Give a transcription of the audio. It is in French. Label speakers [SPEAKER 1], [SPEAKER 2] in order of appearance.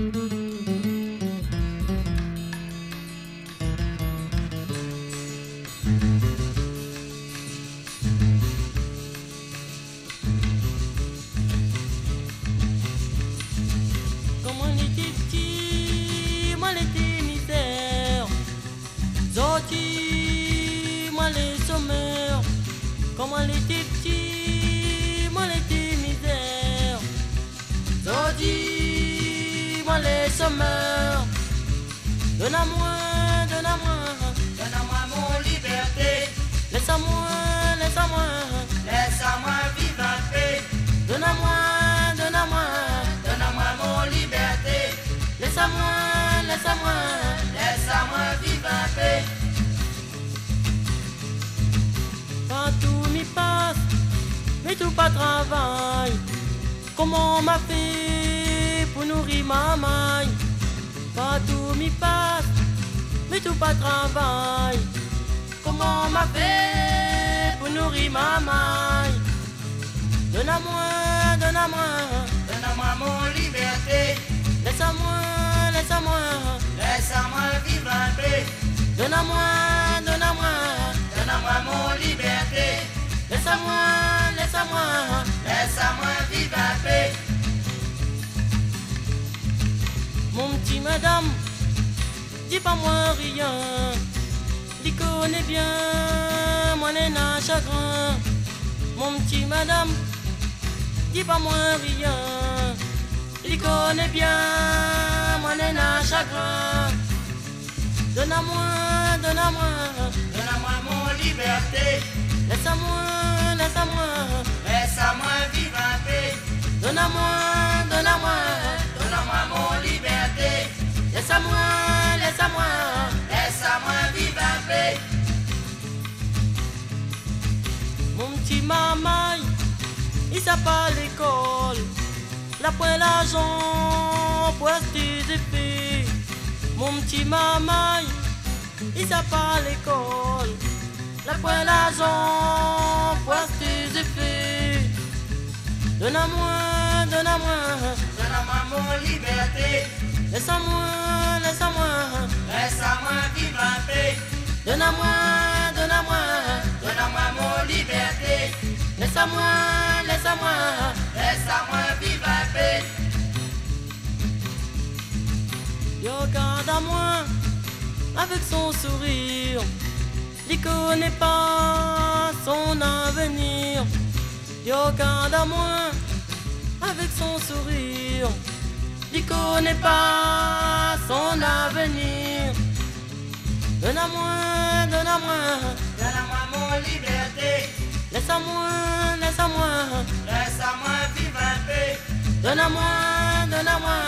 [SPEAKER 1] Comment les petits, moi les petits misères, Zoti, moi les sommeurs. Comment les petits, moi les petits misères, Zoti, moi les sommeurs. Donne-moi, donne-moi,
[SPEAKER 2] Donne-moi mon liberté,
[SPEAKER 1] laisse-moi, laisse-moi,
[SPEAKER 2] laisse-moi vivre en paix.
[SPEAKER 1] donne-moi, donne-moi,
[SPEAKER 2] Donne-moi mon liberté,
[SPEAKER 1] laisse-moi, laisse-moi.
[SPEAKER 2] laisse-moi vivre en paix.
[SPEAKER 1] Quand tout m'y passe, mais tout pas travail. Comment on m'a fait pour nourrir ma maille? Quand tout m'y passe, mais tout pas travail. Comment on m'a fait pour nourrir ma maille? Donne-moi, donne-moi,
[SPEAKER 2] Donne-moi mon liberté,
[SPEAKER 1] laisse-moi, laisse-moi.
[SPEAKER 2] laisse-moi vivre en paix.
[SPEAKER 1] Donne-moi, donne-moi,
[SPEAKER 2] Donne-moi mon liberté,
[SPEAKER 1] laisse-moi, laisse-moi.
[SPEAKER 2] laisse-moi vivre en paix.
[SPEAKER 1] Mon petit madame, dis pas moi rien. Il connaît bien mon nena chagrin. Mon petit madame, dis pas moi rien. Il connaît bien mon nena chagrin. Donne-moi, donne-moi,
[SPEAKER 2] Donne-moi mon liberté,
[SPEAKER 1] laisse-moi, laisse-moi.
[SPEAKER 2] laisse-moi vivre en paix.
[SPEAKER 1] Donne-moi, donne-moi,
[SPEAKER 2] Donne-moi mon liberté,
[SPEAKER 1] laisse-moi, laisse-moi.
[SPEAKER 2] laisse-moi vivre en paix.
[SPEAKER 1] Mon petit mamaille, il sait pas l'école. La poêle l'argent pour acheter des filles. Mon petit mamaille, il sait pas l'école. La poêle l'argent pour acheter des filles. Donne-moi, donne-moi,
[SPEAKER 2] Donne-moi mon liberté,
[SPEAKER 1] laisse-moi, laisse-moi.
[SPEAKER 2] laisse-moi vivre en paix.
[SPEAKER 1] Donne-moi, donne-moi,
[SPEAKER 2] Donne-moi mon liberté,
[SPEAKER 1] laisse-moi, laisse-moi.
[SPEAKER 2] laisse-moi vivre en paix.
[SPEAKER 1] Il regarde à moi avec son sourire. Il connaît pas son avenir. Il regarde à moi avec son sourire. Il connaît pas son avenir. Donne-moi, donne-moi,
[SPEAKER 2] Donne-moi mon liberté,
[SPEAKER 1] laisse-moi, laisse-moi.
[SPEAKER 2] laisse-moi vivre en paix.
[SPEAKER 1] Donne-moi, donne-moi,